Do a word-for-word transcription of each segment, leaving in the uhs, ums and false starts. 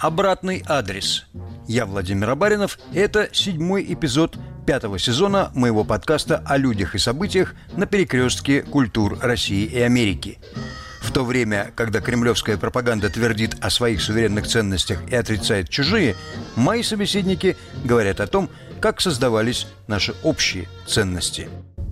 Обратный адрес. Я Владимир Абаринов, и это седьмой эпизод пятого сезона моего подкаста о людях и событиях на перекрестке культур России и Америки. В то время, когда кремлевская пропаганда твердит о своих суверенных ценностях и отрицает чужие, мои собеседники говорят о том, как создавались наши общие ценности.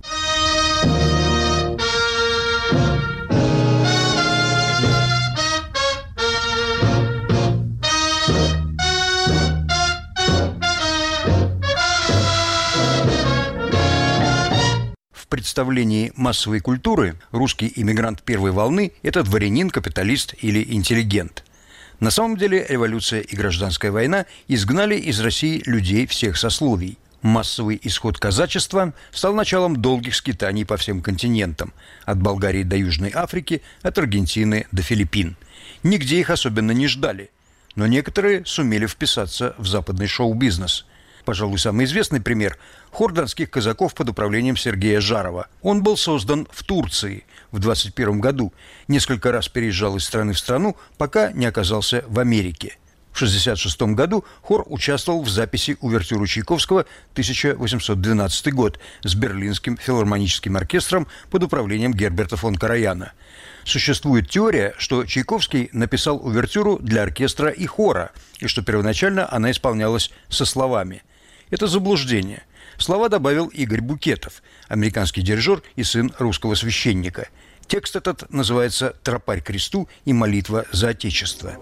В представлении массовой культуры русский иммигрант первой волны – это дворянин, капиталист или интеллигент. На самом деле революция и гражданская война изгнали из России людей всех сословий. Массовый исход казачества стал началом долгих скитаний по всем континентам – от Болгарии до Южной Африки, от Аргентины до Филиппин. Нигде их особенно не ждали, но некоторые сумели вписаться в западный шоу-бизнес. Пожалуй, самый известный пример – хор донских казаков под управлением Сергея Жарова. Он был создан в Турции в двадцать первом году, несколько раз переезжал из страны в страну, пока не оказался в Америке. В шестьдесят шестом году хор участвовал в записи увертюры Чайковского тысяча восемьсот двенадцатый год с Берлинским филармоническим оркестром под управлением Герберта фон Караяна. Существует теория, что Чайковский написал увертюру для оркестра и хора, и что первоначально она исполнялась со словами. Это заблуждение. Слова добавил Игорь Букетов, американский дирижер и сын русского священника. Текст этот называется «Тропарь к кресту и молитва за Отечество».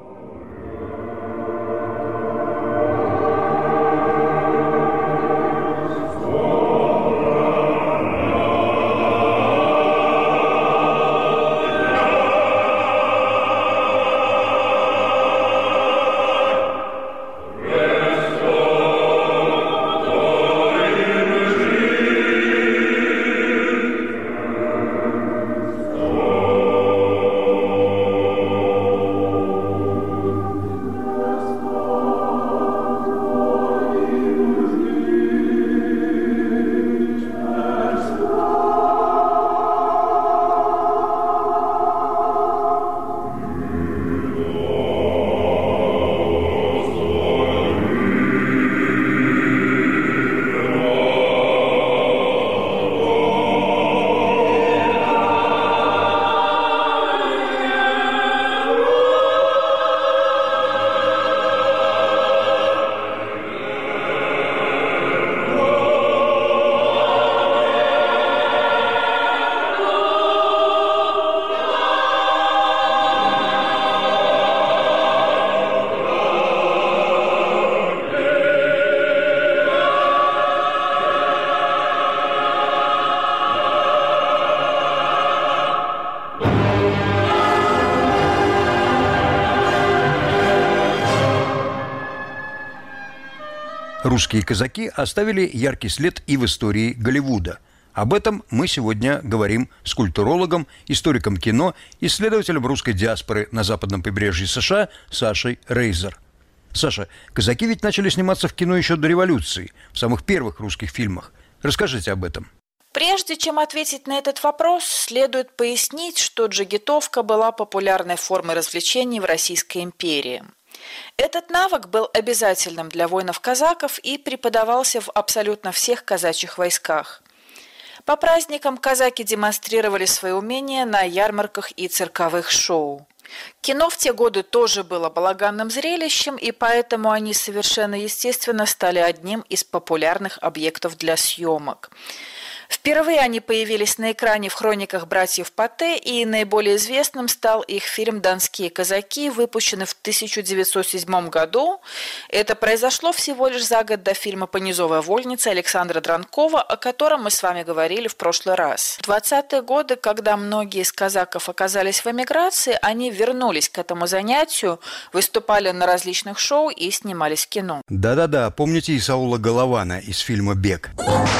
Русские казаки оставили яркий след и в истории Голливуда. Об этом мы сегодня говорим с культурологом, историком кино, исследователем русской диаспоры на западном побережье США Сашей Рейзер. Саша, казаки ведь начали сниматься в кино еще до революции, в самых первых русских фильмах. Расскажите об этом. Прежде чем ответить на этот вопрос, следует пояснить, что джигитовка была популярной формой развлечений в Российской империи. Этот навык был обязательным для воинов-казаков и преподавался в абсолютно всех казачьих войсках. По праздникам казаки демонстрировали свои умения на ярмарках и цирковых шоу. Кино в те годы тоже было балаганным зрелищем, и поэтому они совершенно естественно стали одним из популярных объектов для съемок. Впервые они появились на экране в хрониках братьев Патте, и наиболее известным стал их фильм «Донские казаки», выпущенный в тысяча девятьсот седьмом году. Это произошло всего лишь за год до фильма «Понизовая вольница» Александра Дранкова, о котором мы с вами говорили в прошлый раз. В двадцатые годы, когда многие из казаков оказались в эмиграции, они вернулись к этому занятию, выступали на различных шоу и снимались в кино. Да-да-да, помните Исаула Голована из фильма «Бег»?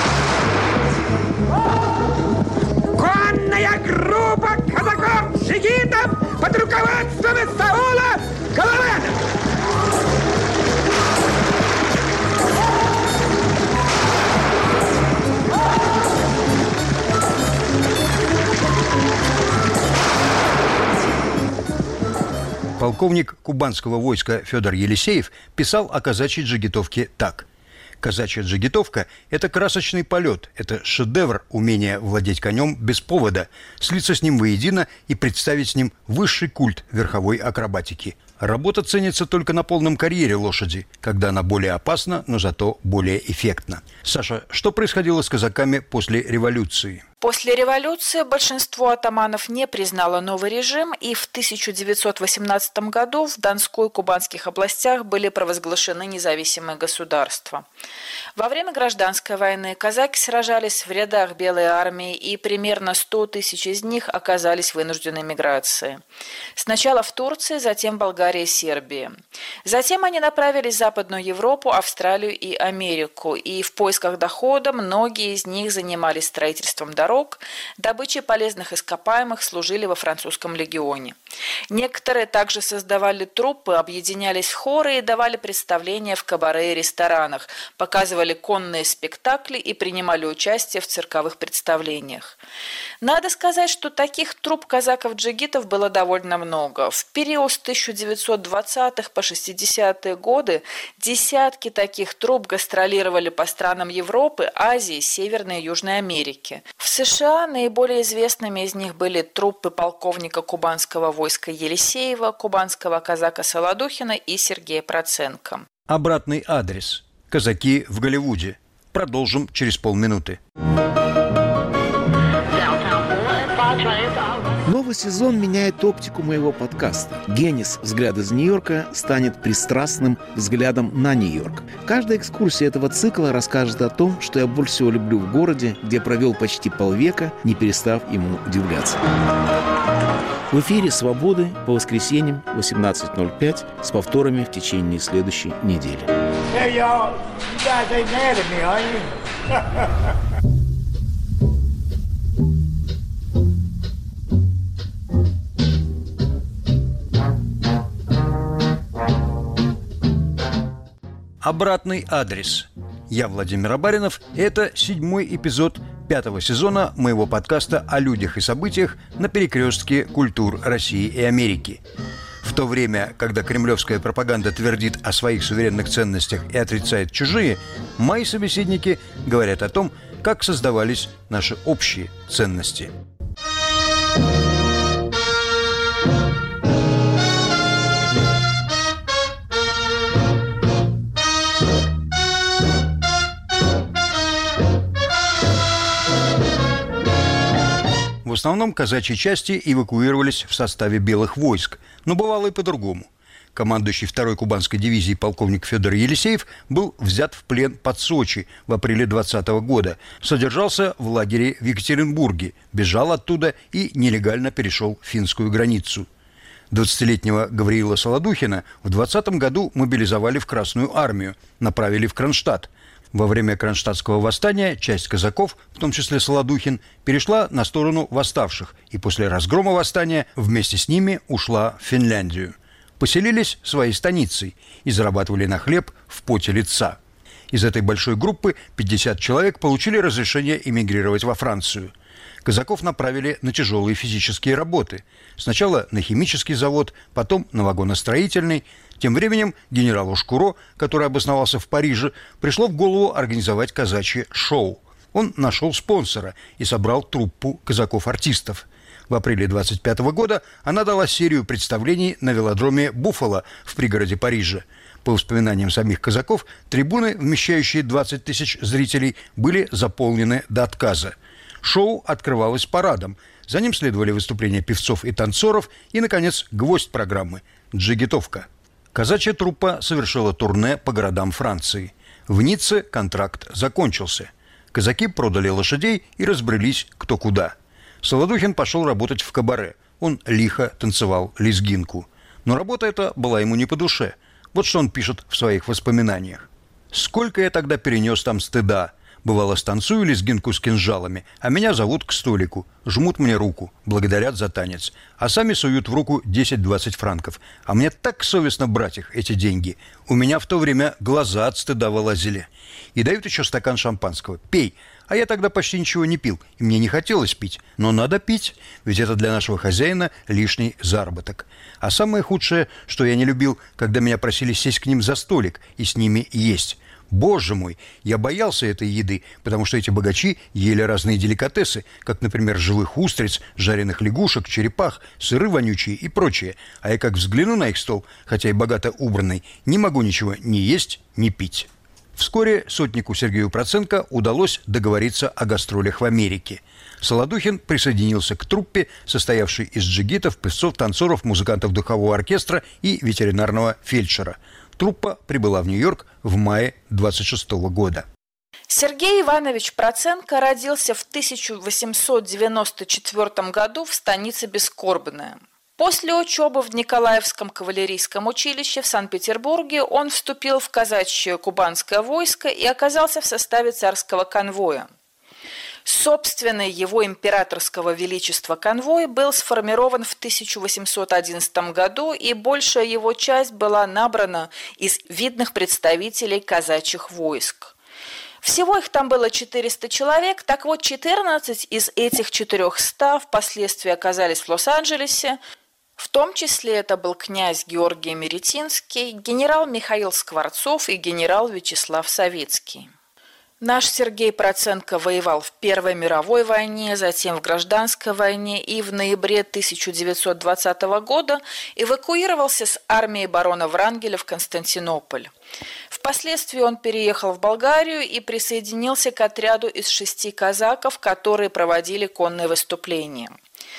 Конная группа казаков-джигитов под руководством Исаула Голована. Полковник кубанского войска Федор Елисеев писал о казачьей джигитовке так. Казачья джигитовка – это красочный полет, это шедевр умения владеть конем без повода, слиться с ним воедино и представить с ним высший культ верховой акробатики. Работа ценится только на полном карьере лошади, когда она более опасна, но зато более эффектна. Саша, что происходило с казаками после революции? После революции большинство атаманов не признало новый режим, и в тысяча девятьсот восемнадцатом году в Донской и Кубанских областях были провозглашены независимые государства. Во время гражданской войны казаки сражались в рядах Белой армии, и примерно сто тысяч из них оказались в вынужденной миграции. Сначала в Турции, затем в Болгарии и Сербии. Затем они направились в Западную Европу, Австралию и Америку, и в поисках дохода многие из них занимались строительством дорог, добычей полезных ископаемых, служили во французском легионе. Некоторые также создавали труппы, объединялись в хоры и давали представления в кабаре и ресторанах, показывали конные спектакли и принимали участие в цирковых представлениях. Надо сказать, что таких трупп казаков-джигитов было довольно много. В период с тысяча девятьсот двадцатых по шестидесятые годы десятки таких трупп гастролировали по странам Европы, Азии, Северной и Южной Америки. В США наиболее известными из них были труппы полковника кубанского войска Елисеева, кубанского казака Солодухина и Сергея Проценко. Обратный адрес. Казаки в Голливуде. Продолжим через полминуты. Новый сезон меняет оптику моего подкаста. Генис «Взгляд из Нью-Йорка» станет пристрастным взглядом на Нью-Йорк. Каждая экскурсия этого цикла расскажет о том, что я больше всего люблю в городе, где провел почти полвека, не перестав ему удивляться. В эфире «Свободы» по воскресеньям восемнадцать ноль пять с повторами в течение следующей недели. Hey, y'all, you guys ain't mad at me, are you? Обратный адрес. Я Владимир Абаринов, и это седьмой эпизод пятого сезона моего подкаста о людях и событиях на перекрестке культур России и Америки. В то время, когда кремлевская пропаганда твердит о своих суверенных ценностях и отрицает чужие, мои собеседники говорят о том, как создавались наши общие ценности. В основном казачьи части эвакуировались в составе белых войск, но бывало и по-другому. Командующий второй кубанской дивизией полковник Федор Елисеев был взят в плен под Сочи в апреле двадцатого года, содержался в лагере в Екатеринбурге, бежал оттуда и нелегально перешел финскую границу. двадцатилетнего Гавриила Солодухина в двадцатом году мобилизовали в Красную армию, направили в Кронштадт. Во время Кронштадтского восстания часть казаков, в том числе Солодухин, перешла на сторону восставших и после разгрома восстания вместе с ними ушла в Финляндию. Поселились своей станицей и зарабатывали на хлеб в поте лица. Из этой большой группы пятьдесят человек получили разрешение эмигрировать во Францию. Казаков направили на тяжелые физические работы. Сначала на химический завод, потом на вагоностроительный. Тем временем генералу Шкуро, который обосновался в Париже, пришло в голову организовать казачье шоу. Он нашел спонсора и собрал труппу казаков-артистов. В апреле двадцать пятого года она дала серию представлений на велодроме «Буффало» в пригороде Парижа. По воспоминаниям самих казаков, трибуны, вмещающие двадцать тысяч зрителей, были заполнены до отказа. Шоу открывалось парадом. За ним следовали выступления певцов и танцоров и, наконец, гвоздь программы – джигитовка. Казачья труппа совершила турне по городам Франции. В Ницце контракт закончился. Казаки продали лошадей и разбрелись кто куда. Солодухин пошел работать в кабаре. Он лихо танцевал лезгинку. Но работа эта была ему не по душе. Вот что он пишет в своих воспоминаниях. «Сколько я тогда перенес там стыда. Бывало, станцую лезгинку с кинжалами, а меня зовут к столику, жмут мне руку, благодарят за танец, а сами суют в руку десять-двадцать франков. А мне так совестно брать их, эти деньги. У меня в то время глаза от стыда вылазили. И дают еще стакан шампанского. Пей, А я тогда почти ничего не пил, и мне не хотелось пить. Но надо пить, ведь это для нашего хозяина лишний заработок. А самое худшее, что я не любил, когда меня просили сесть к ним за столик и с ними есть. Боже мой, я боялся этой еды, потому что эти богачи ели разные деликатесы, как, например, живых устриц, жареных лягушек, черепах, сыры вонючие и прочее. А я как взгляну на их стол, хотя и богато убранный, не могу ничего ни есть, ни пить. Вскоре сотнику Сергею Проценко удалось договориться о гастролях в Америке. Солодухин присоединился к труппе, состоявшей из джигитов, певцов, танцоров, музыкантов духового оркестра и ветеринарного фельдшера. Труппа прибыла в Нью-Йорк в мае двадцать шестого года. Сергей Иванович Проценко родился в тысяча восемьсот девяносто четвёртом году в станице Бескорбная. После учебы в Николаевском кавалерийском училище в Санкт-Петербурге он вступил в казачье кубанское войско и оказался в составе царского конвоя. Собственный его императорского величества конвой был сформирован в тысяча восемьсот одиннадцатом году, и большая его часть была набрана из видных представителей казачьих войск. Всего их там было четыреста человек, так вот четырнадцать из этих четырехсот впоследствии оказались в Лос-Анджелесе. В том числе это был князь Георгий Меретинский, генерал Михаил Скворцов и генерал Вячеслав Савицкий. Наш Сергей Проценко воевал в Первой мировой войне, затем в Гражданской войне и в ноябре тысяча девятьсот двадцатого года эвакуировался с армией барона Врангеля в Константинополь. Впоследствии он переехал в Болгарию и присоединился к отряду из шести казаков, которые проводили конные выступления.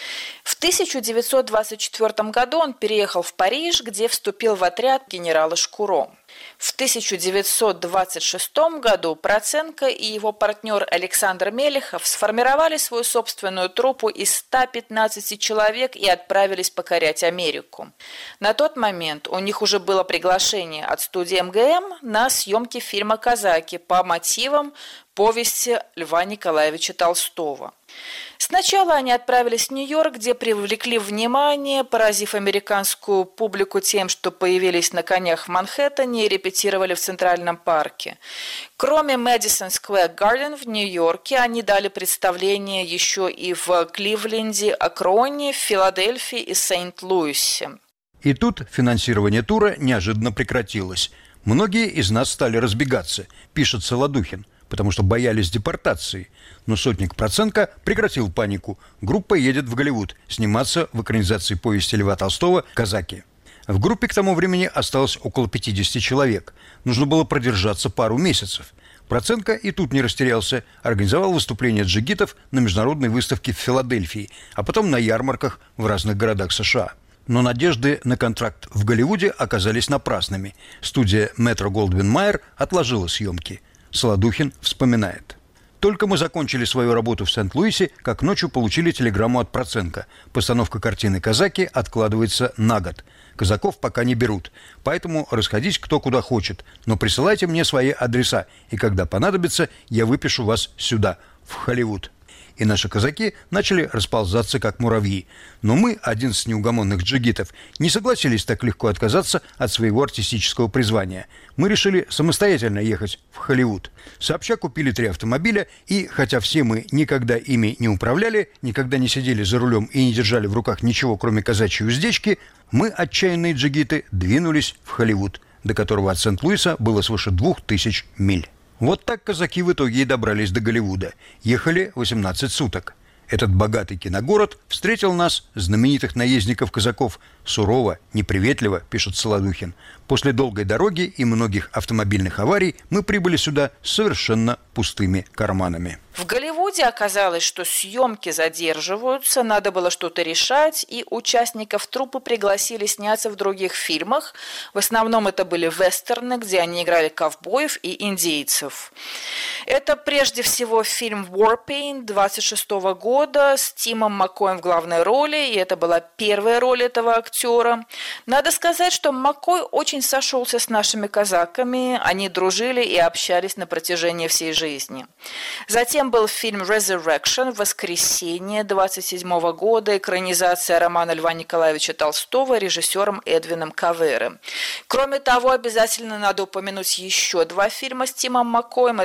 В тысяча девятьсот двадцать четвёртом году он переехал в Париж, где вступил в отряд генерала Шкуро. В тысяча девятьсот двадцать шестом году Проценко и его партнер Александр Мелехов сформировали свою собственную труппу из ста пятнадцати человек и отправились покорять Америку. На тот момент у них уже было приглашение от студии эм гэ эм на съемки фильма «Казаки» по мотивам повести Льва Николаевича Толстого. Сначала они отправились в Нью-Йорк, где привлекли внимание, поразив американскую публику тем, что появились на конях в Манхэттене и репетировали в Центральном парке. Кроме Мэдисон Сквер Гарден в Нью-Йорке, они дали представление еще и в Кливленде, Акроне, Филадельфии и Сент-Луисе. И тут финансирование тура неожиданно прекратилось. Многие из нас стали разбегаться, пишет Солодухин, потому что боялись депортации. Но сотник Проценко прекратил панику. Группа едет в Голливуд сниматься в экранизации повести Льва Толстого «Казаки». В группе к тому времени осталось около пятидесяти человек. Нужно было продержаться пару месяцев. Проценко и тут не растерялся. Организовал выступления джигитов на международной выставке в Филадельфии, а потом на ярмарках в разных городах США. Но надежды на контракт в Голливуде оказались напрасными. Студия Метро-Голдвин-Майер отложила съемки. Солодухин вспоминает. «Только мы закончили свою работу в Сент-Луисе, как ночью получили телеграмму от Проценко. Постановка картины «Казаки» откладывается на год. Казаков пока не берут, поэтому расходись кто куда хочет. Но присылайте мне свои адреса, и когда понадобится, я выпишу вас сюда, в Холливуд». И наши казаки начали расползаться, как муравьи. Но мы, одиннадцать неугомонных джигитов, не согласились так легко отказаться от своего артистического призвания. Мы решили самостоятельно ехать в Холливуд. Сообща купили три автомобиля, и, хотя все мы никогда ими не управляли, никогда не сидели за рулем и не держали в руках ничего, кроме казачьей уздечки, мы, отчаянные джигиты, двинулись в Холливуд, до которого от Сент-Луиса было свыше двух тысяч миль. Вот так казаки в итоге и добрались до Голливуда. Ехали восемнадцать суток. Этот богатый киногород встретил нас, знаменитых наездников-казаков, сурово, неприветливо, пишет Солодухин. После долгой дороги и многих автомобильных аварий мы прибыли сюда с совершенно пустыми карманами. В Голливуде оказалось, что съемки задерживаются, надо было что-то решать, и участников труппы пригласили сняться в других фильмах. В основном это были вестерны, где они играли ковбоев и индейцев. Это прежде всего фильм «Warpaint» двадцать шестого года с Тимом Маккоем в главной роли, и это была первая роль этого актера. Надо сказать, что Маккой очень сошелся с нашими казаками, они дружили и общались на протяжении всей жизни. Затем был фильм «Resurrection» «Воскресенье» двадцать седьмого года, экранизация романа Льва Николаевича Толстого режиссером Эдвином Кавере. Кроме того, обязательно надо упомянуть еще два фильма с Тимом Маккоем. Это «Калифорния»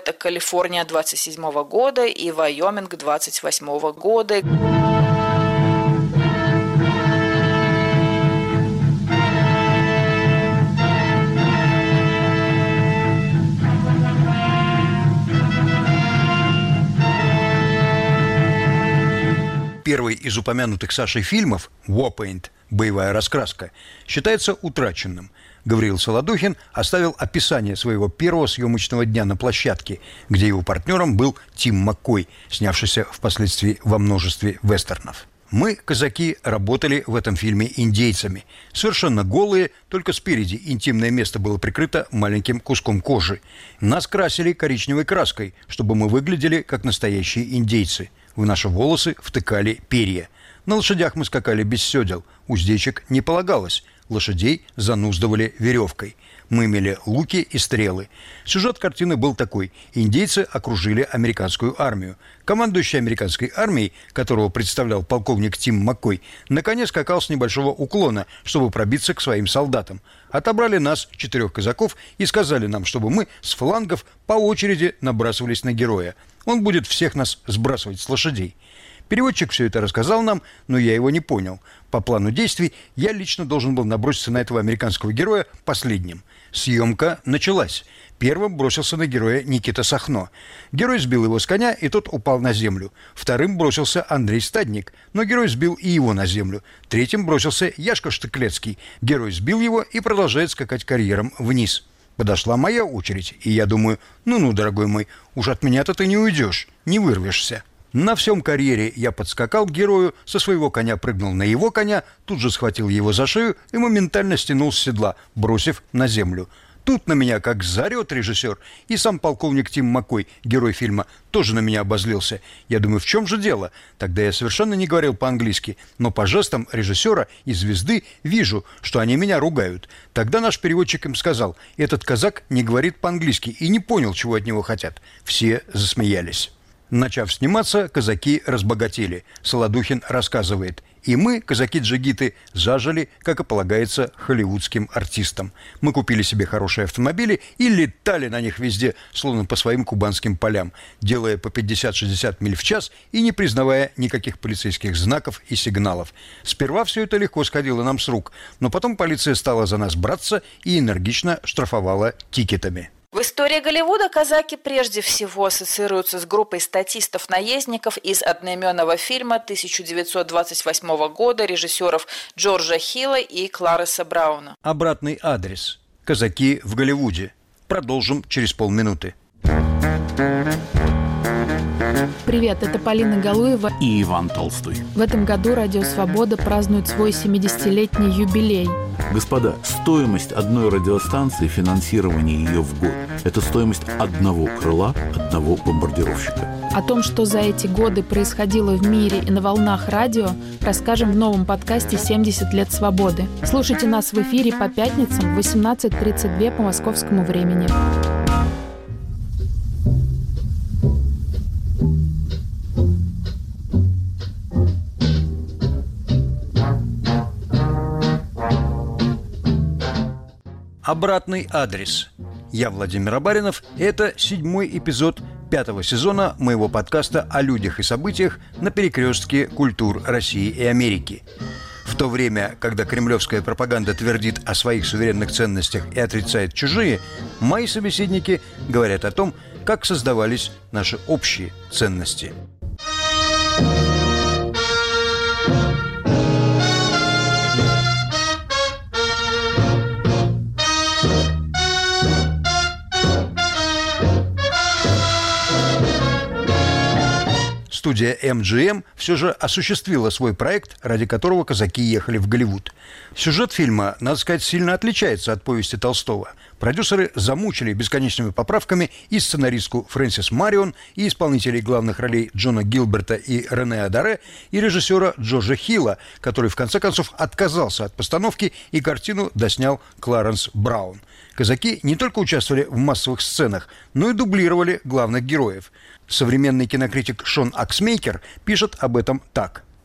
Калифорния двадцать седьмого года и Вайоминг двадцать восьмого года. Первый из упомянутых Сашей фильмов «Warpaint. Боевая раскраска» считается утраченным. Гавриил Солодухин оставил описание своего первого съемочного дня на площадке, где его партнером был Тим Маккой, снявшийся впоследствии во множестве вестернов. Мы, казаки, работали в этом фильме индейцами. Совершенно голые, только спереди интимное место было прикрыто маленьким куском кожи. Нас красили коричневой краской, чтобы мы выглядели как настоящие индейцы. В наши волосы втыкали перья. На лошадях мы скакали без седел. Уздечек не полагалось. Лошадей зануздывали веревкой. Мы имели луки и стрелы. Сюжет картины был такой. Индейцы окружили американскую армию. Командующий американской армией, которого представлял полковник Тим Маккой, наконец скакал с небольшого уклона, чтобы пробиться к своим солдатам. Отобрали нас, четырех казаков, и сказали нам, чтобы мы с флангов по очереди набрасывались на героя. Он будет всех нас сбрасывать с лошадей. Переводчик все это рассказал нам, но я его не понял. По плану действий я лично должен был наброситься на этого американского героя последним. Съемка началась. Первым бросился на героя Никита Сахно. Герой сбил его с коня, и тот упал на землю. Вторым бросился Андрей Стадник, но герой сбил и его на землю. Третьим бросился Яшка Штыклецкий. Герой сбил его и продолжает скакать карьером вниз. Подошла моя очередь, и я думаю, ну-ну, дорогой мой, уж от меня-то ты не уйдешь, не вырвешься. На всем карьере я подскакал к герою, со своего коня прыгнул на его коня, тут же схватил его за шею и моментально стянул с седла, бросив на землю. Тут на меня как заорет режиссер, и сам полковник Тим Маккой, герой фильма, тоже на меня обозлился. Я думаю, в чем же дело? Тогда я совершенно не говорил по-английски, но по жестам режиссера и звезды вижу, что они меня ругают. Тогда наш переводчик им сказал, этот казак не говорит по-английски и не понял, чего от него хотят. Все засмеялись. Начав сниматься, казаки разбогатели. Солодухин рассказывает. И мы, казаки-джигиты, зажили, как и полагается, холливудским артистам. Мы купили себе хорошие автомобили и летали на них везде, словно по своим кубанским полям, делая по пятьдесят-шестьдесят миль в час и не признавая никаких полицейских знаков и сигналов. Сперва все это легко сходило нам с рук, но потом полиция стала за нас браться и энергично штрафовала тикетами. В истории Голливуда казаки прежде всего ассоциируются с группой статистов-наездников из одноименного фильма тысяча девятьсот двадцать восьмого года режиссеров Джорджа Хилла и Клареса Брауна. Обратный адрес. Казаки в Голливуде. Продолжим через полминуты. Привет, это Полина Галуева и Иван Толстой. В этом году Радио Свобода празднует свой семидесятилетний юбилей. Господа, стоимость одной радиостанции, финансирование ее в год – это стоимость одного крыла, одного бомбардировщика. О том, что за эти годы происходило в мире и на волнах радио, расскажем в новом подкасте «семьдесят лет свободы». Слушайте нас в эфире по пятницам в восемнадцать тридцать два по московскому времени. Обратный адрес. Я Владимир Абаринов, и это седьмой эпизод пятого сезона моего подкаста о людях и событиях на перекрестке культур России и Америки. В то время, когда кремлевская пропаганда твердит о своих суверенных ценностях и отрицает чужие, мои собеседники говорят о том, как создавались наши общие ценности. Студия эм джи эм все же осуществила свой проект, ради которого казаки ехали в Голливуд. Сюжет фильма, надо сказать, сильно отличается от повести Толстого. Продюсеры замучили бесконечными поправками и сценаристку Фрэнсис Марион, и исполнителей главных ролей Джона Гилберта и Рене Адаре, и режиссера Джорджа Хилла, который в конце концов отказался от постановки, и картину доснял Кларенс Браун. Казаки не только участвовали в массовых сценах, но и дублировали главных героев. Современный кинокритик Шон Аксмейкер пишет об этом так.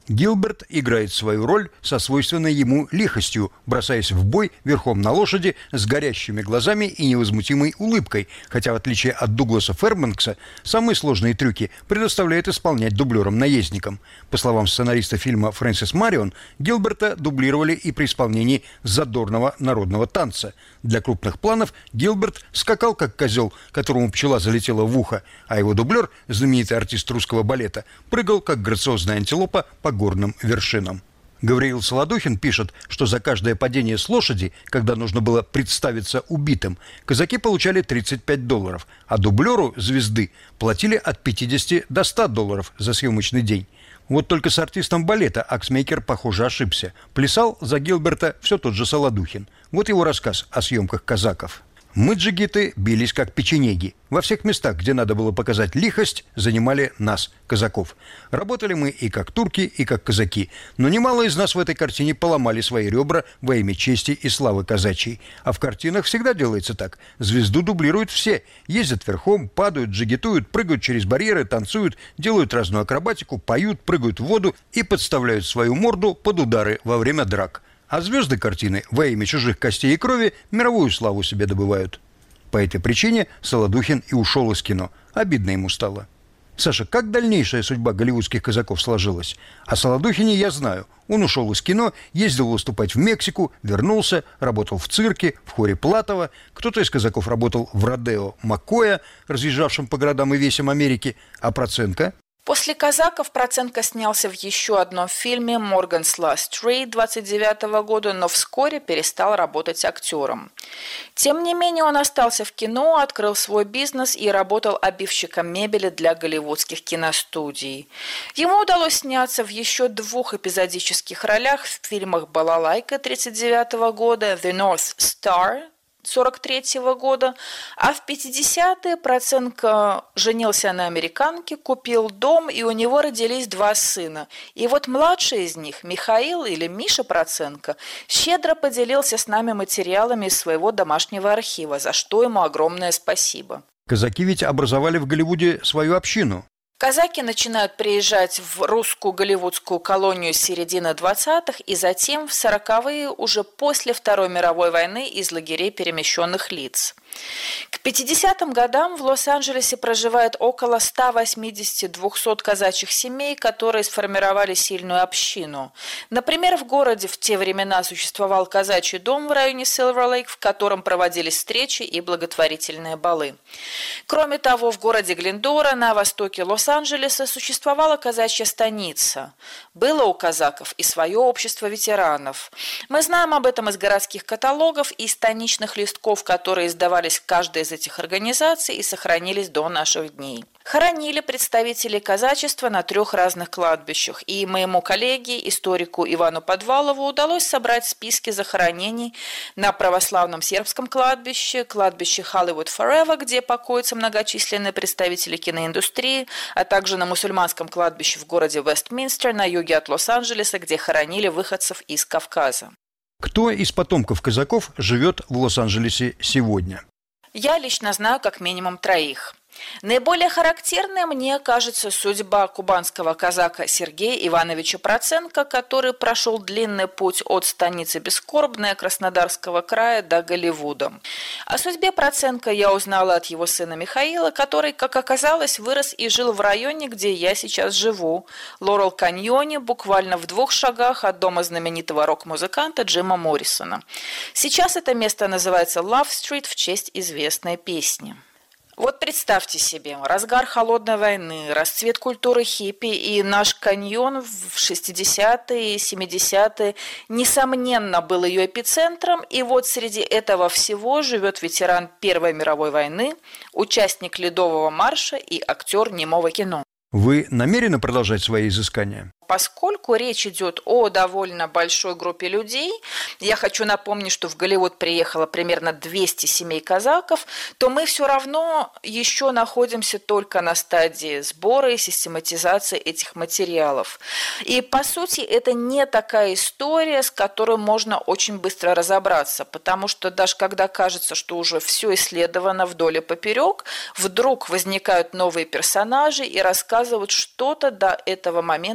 Гилберт играет свою роль со свойственной ему лихостью, бросаясь в бой верхом на лошади с горящими глазами и невозмутимой улыбкой, хотя в отличие от Дугласа Фэрбанкса самые сложные трюки предоставляет исполнять дублерам-наездникам. По словам сценариста фильма Фрэнсис Марион, Гилберта дублировали и при исполнении задорного народного танца. Для крупных планов Гилберт скакал как козел, которому пчела залетела в ухо, а его дублер, знаменитый артист русского балета, прыгал как грациозная антилопа по горным вершинам. Гавриил Солодухин пишет, что за каждое падение с лошади, когда нужно было представиться убитым, казаки получали тридцать пять долларов, а дублеру звезды платили от пятидесяти до ста долларов за съемочный день. Вот только с артистом балета Аксмейкер, похоже, ошибся. Плясал за Гилберта все тот же Солодухин. Вот его рассказ о съемках казаков. Мы, джигиты, бились как печенеги. Во всех местах, где надо было показать лихость, занимали нас, казаков. Работали мы и как турки, и как казаки. Но немало из нас в этой картине поломали свои ребра во имя чести и славы казачьей. А в картинах всегда делается так. Звезду дублируют все. Ездят верхом, падают, джигитуют, прыгают через барьеры, танцуют, делают разную акробатику, поют, прыгают в воду и подставляют свою морду под удары во время драк. А звезды картины во имя чужих костей и крови мировую славу себе добывают. По этой причине Солодухин и ушел из кино. Обидно ему стало. Саша, как дальнейшая судьба голливудских казаков сложилась? О Солодухине я знаю. Он ушел из кино, ездил выступать в Мексику, вернулся, работал в цирке, в хоре Платова. Кто-то из казаков работал в родео Маккоя, разъезжавшем по городам и весям Америки. А Проценко? После «Казаков» Проценко снялся в еще одном фильме «Morgan's Last Trade» двадцать девятого года, но вскоре перестал работать актером. Тем не менее, он остался в кино, открыл свой бизнес и работал обивщиком мебели для голливудских киностудий. Ему удалось сняться в еще двух эпизодических ролях в фильмах «Балалайка» тридцать девятого года, «The North Star» сорок третьего года, а в пятидесятые Проценко женился на американке, купил дом, и у него родились два сына. И вот младший из них, Михаил или Миша Проценко, щедро поделился с нами материалами из своего домашнего архива, за что ему огромное спасибо. Казаки ведь образовали в Голливуде свою общину. Казаки начинают приезжать в русскую голливудскую колонию с середины двадцатых и затем в сороковые, уже после Второй мировой войны, из лагерей перемещенных лиц. К пятидесятым годам в Лос-Анджелесе проживает около ста восьмидесяти — двухсот казачьих семей, которые сформировали сильную общину. Например, в городе в те времена существовал казачий дом в районе Силвер-Лейк, в котором проводились встречи и благотворительные балы. Кроме того, в городе Глендора на востоке Лос-Анджелеса существовала казачья станица. Было у казаков и свое общество ветеранов. Мы знаем об этом из городских каталогов и станичных листков, которые издавались в каждой из этих организаций и сохранились до наших дней. Хоронили представителей казачества на трех разных кладбищах, и моему коллеге, историку Ивану Подвалову, удалось собрать списки захоронений на православном сербском кладбище, кладбище Hollywood Forever, где покоятся многочисленные представители киноиндустрии, а также на мусульманском кладбище в городе Вестминстер на юге от Лос-Анджелеса, где хоронили выходцев из Кавказа. Кто из потомков казаков живет в Лос-Анджелесе сегодня? Я лично знаю как минимум троих. Наиболее характерной мне кажется судьба кубанского казака Сергея Ивановича Проценко, который прошел длинный путь от станицы Бескорбная Краснодарского края до Голливуда. О судьбе Проценко я узнала от его сына Михаила, который, как оказалось, вырос и жил в районе, где я сейчас живу, Лорел-Каньоне, буквально в двух шагах от дома знаменитого рок-музыканта Джима Моррисона. Сейчас это место называется Лав-стрит в честь известной песни. Вот представьте себе, разгар холодной войны, расцвет культуры хиппи, и наш каньон в шестидесятые и семидесятые, несомненно, был ее эпицентром, и вот среди этого всего живет ветеран Первой мировой войны, участник Ледового марша и актер немого кино. Вы намерены продолжать свои изыскания? Поскольку речь идет о довольно большой группе людей, я хочу напомнить, что в Голливуд приехало примерно двести семей казаков, то мы все равно еще находимся только на стадии сбора и систематизации этих материалов. И, по сути, это не такая история, с которой можно очень быстро разобраться, потому что даже когда кажется, что уже все исследовано вдоль и поперек, вдруг возникают новые персонажи и рассказывают что-то до этого момента нам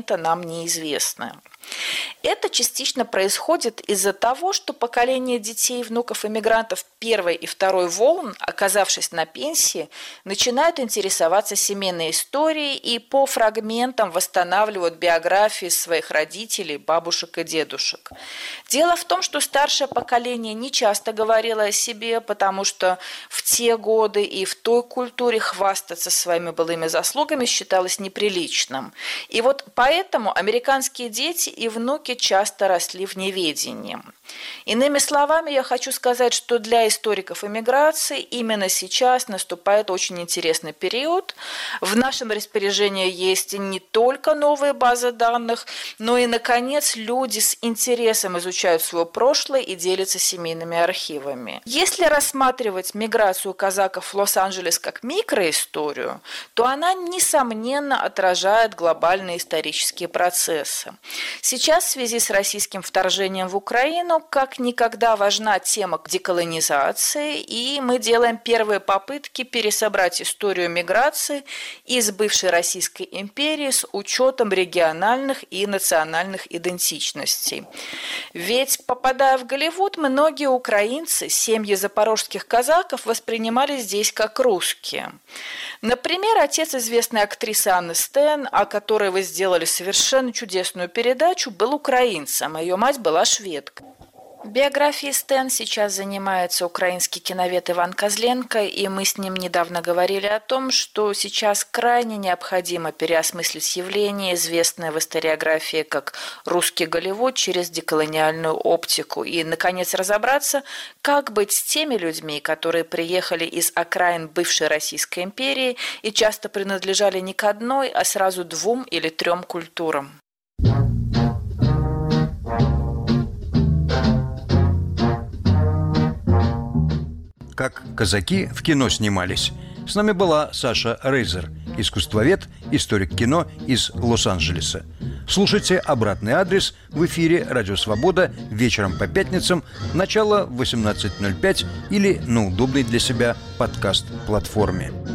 неизвестны. Это частично происходит из-за того, что поколение детей и внуков иммигрантов первой и второй волн, оказавшись на пенсии, начинают интересоваться семейной историей и по фрагментам восстанавливают биографии своих родителей, бабушек и дедушек. Дело в том, что старшее поколение не часто говорило о себе, потому что в те годы и в той культуре хвастаться своими былыми заслугами считалось неприличным. И вот поэтому американские дети и внуки часто росли в неведении. Иными словами, я хочу сказать, что для историков эмиграции именно сейчас наступает очень интересный период. В нашем распоряжении есть не только новые базы данных, но и, наконец, люди с интересом изучают свое прошлое и делятся семейными архивами. Если рассматривать миграцию казаков в Лос-Анджелес как микроисторию, то она, несомненно, отражает глобальные исторические процессы. Сейчас в связи с российским вторжением в Украину как никогда важна тема деколонизации, и мы делаем первые попытки пересобрать историю миграции из бывшей Российской империи с учетом региональных и национальных идентичностей. Ведь, попадая в Голливуд, многие украинцы, семьи запорожских казаков воспринимали здесь как русские. Например, отец известной актрисы Анны Стен, о которой вы сделали совершенно чудесную передачу, был украинцем, а ее мать была шведка. Биографией Стен сейчас занимается украинский киновед Иван Козленко, и мы с ним недавно говорили о том, что сейчас крайне необходимо переосмыслить явление, известное в историографии как «русский Голливуд» через деколониальную оптику, и, наконец, разобраться, как быть с теми людьми, которые приехали из окраин бывшей Российской империи и часто принадлежали не к одной, а сразу двум или трем культурам. Как казаки в кино снимались. С нами была Саша Рейзер, искусствовед, историк кино из Лос-Анджелеса. Слушайте «Обратный адрес» в эфире «Радио Свобода» вечером по пятницам, начало в восемнадцать ноль пять или на удобной для себя подкаст-платформе.